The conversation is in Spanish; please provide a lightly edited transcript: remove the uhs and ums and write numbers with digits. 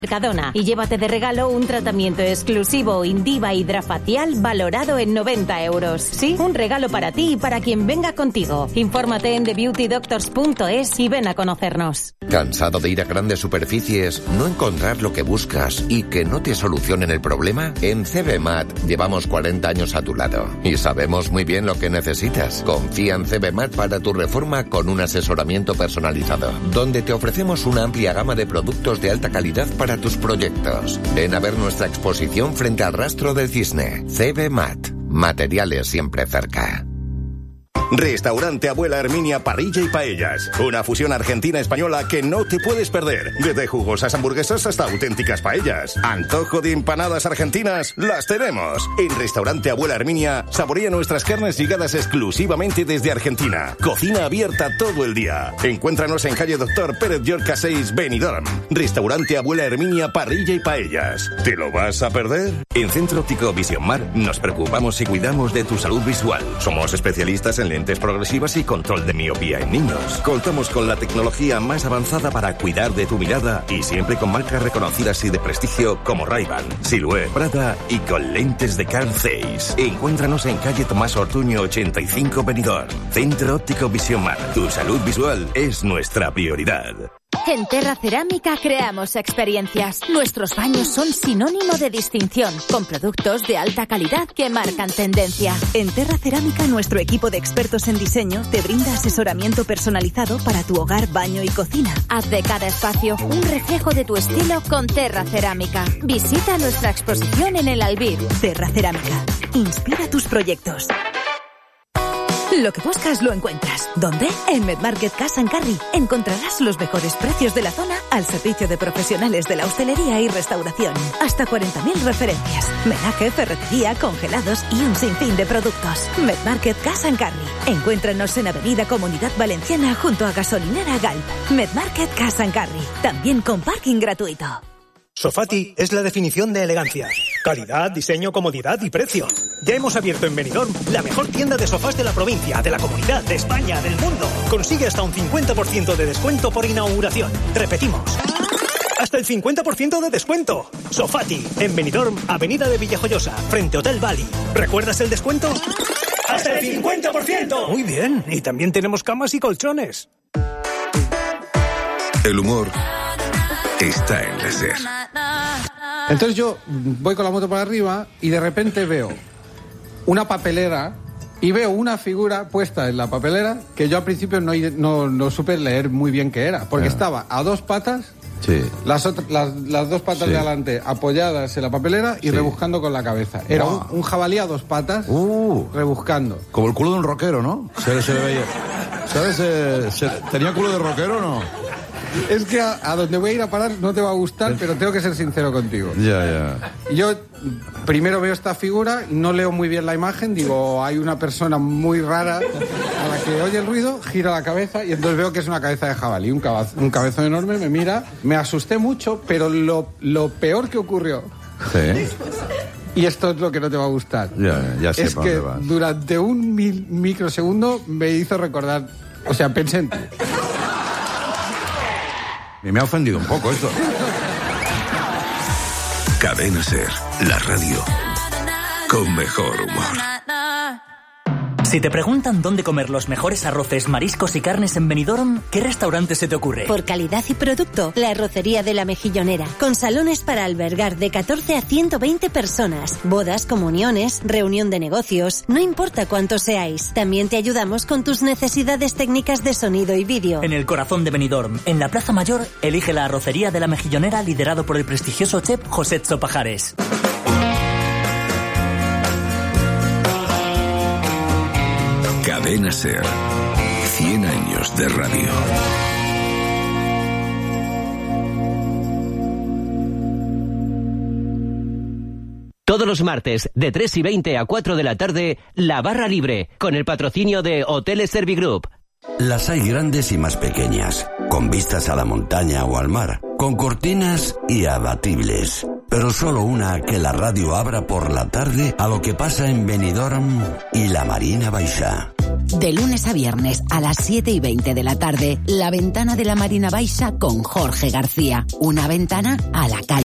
Mercadona y llévate de regalo un tratamiento exclusivo Indiva Hidrafacial valorado en 90 euros. Sí, un regalo para ti y para quien venga contigo. Infórmate en thebeautydoctors.es y ven a conocernos. ¿Cansado de ir a grandes superficies, no encontrar lo que buscas y que no te solucionen el problema? En CBMAT llevamos 40 años a tu lado y sabemos muy bien lo que necesitas. Confía en CBMAT para tu reforma con un asesoramiento personalizado, donde te ofrecemos una amplia gama de productos de alta calidad para tus proyectos. Ven a ver nuestra exposición frente al Rastro del Cisne. CBMAT. Materiales siempre cerca. Restaurante Abuela Herminia Parrilla y Paellas. Una fusión argentina-española que no te puedes perder. Desde jugosas hamburguesas hasta auténticas paellas. Antojo de empanadas argentinas, las tenemos. En Restaurante Abuela Herminia, saborea nuestras carnes llegadas exclusivamente desde Argentina. Cocina abierta todo el día. Encuéntranos en calle Dr. Pérez Llorca 6, Benidorm. Restaurante Abuela Herminia Parrilla y Paellas. ¿Te lo vas a perder? En Centro Óptico Visión Mar nos preocupamos y cuidamos de tu salud visual. Somos especialistas en lentes progresivas y control de miopía en niños. Contamos con la tecnología más avanzada para cuidar de tu mirada y siempre con marcas reconocidas y de prestigio como Ray-Ban, Silhouette, Prada y con lentes de Carl Zeiss. Encuéntranos en calle Tomás Ortuño 85 Benidorm. Centro Óptico Visión Mar. Tu salud visual es nuestra prioridad. En Terra Cerámica creamos experiencias. Nuestros baños son sinónimo de distinción, con productos de alta calidad que marcan tendencia. En Terra Cerámica, nuestro equipo de expertos en diseño te brinda asesoramiento personalizado para tu hogar, baño y cocina. Haz de cada espacio un reflejo de tu estilo con Terra Cerámica. Visita nuestra exposición en el Albir. Terra Cerámica. Inspira tus proyectos. Lo que buscas lo encuentras. ¿Dónde? En Medmarket Cash & Carry. Encontrarás los mejores precios de la zona al servicio de profesionales de la hostelería y restauración. Hasta 40.000 referencias. Menaje, ferretería, congelados y un sinfín de productos. Medmarket Cash & Carry. Encuéntranos en Avenida Comunidad Valenciana junto a Gasolinera Galp. Medmarket Cash & Carry. También con parking gratuito. Sofati es la definición de elegancia. Calidad, diseño, comodidad y precio. Ya hemos abierto en Benidorm la mejor tienda de sofás de la provincia, de la comunidad, de España, del mundo. Consigue hasta un 50% de descuento por inauguración. Repetimos. Hasta el 50% de descuento. Sofati, en Benidorm, Avenida de Villajoyosa, frente Hotel Bali. ¿Recuerdas el descuento? ¡Hasta el 50%! Muy bien. Y también tenemos camas y colchones. El humor está en la SER. Entonces yo voy con la moto para arriba y de repente veo una papelera y veo una figura puesta en la papelera que yo al principio no supe leer muy bien qué era, porque estaba a dos patas, sí, las dos patas de adelante apoyadas en la papelera y rebuscando con la cabeza. Era un jabalí a dos patas rebuscando. Como el culo de un rockero, ¿no? Se le veía. ¿Sabes? ¿Tenía culo de rockero o no? Es que a donde voy a ir a parar no te va a gustar, pero tengo que ser sincero contigo. Ya. Yo primero veo esta figura, no leo muy bien la imagen, digo, hay una persona muy rara a la que oye el ruido, gira la cabeza y entonces veo que es una cabeza de jabalí, un cabezón enorme, me mira, me asusté mucho, pero lo peor que ocurrió... Sí. Y esto es lo que no te va a gustar. Ya sé es que durante un microsegundo me hizo recordar, o sea, pensé en ti. Me ha ofendido un poco esto. Cadena SER, la radio con mejor humor. Si te preguntan dónde comer los mejores arroces, mariscos y carnes en Benidorm, ¿qué restaurante se te ocurre? Por calidad y producto, la Arrocería de la Mejillonera. Con salones para albergar de 14 a 120 personas. Bodas, comuniones, reunión de negocios. No importa cuántos seáis. También te ayudamos con tus necesidades técnicas de sonido y vídeo. En el corazón de Benidorm, en la Plaza Mayor, elige la Arrocería de la Mejillonera, liderado por el prestigioso chef José Pajares. Cadena SER, 100 años de radio. Todos los martes, de 3:20 a 4 de la tarde, La Barra Libre, con el patrocinio de Hoteles Servigroup. Las hay grandes y más pequeñas, con vistas a la montaña o al mar, con cortinas y abatibles. Pero solo una que la radio abra por la tarde a lo que pasa en Benidorm y la Marina Baixa. De lunes a viernes a las 7:20 de la tarde, La Ventana de la Marina Baixa con Jorge García. Una ventana a la calle.